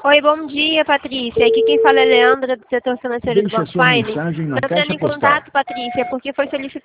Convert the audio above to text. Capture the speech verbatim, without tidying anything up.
Oi, bom dia, Patrícia. Aqui quem fala é Leandra, do setor financeiro do Deixe a Banco sua Fine. mensagem na Estou entrando caixa em postal. contato, Patrícia, porque foi solicitado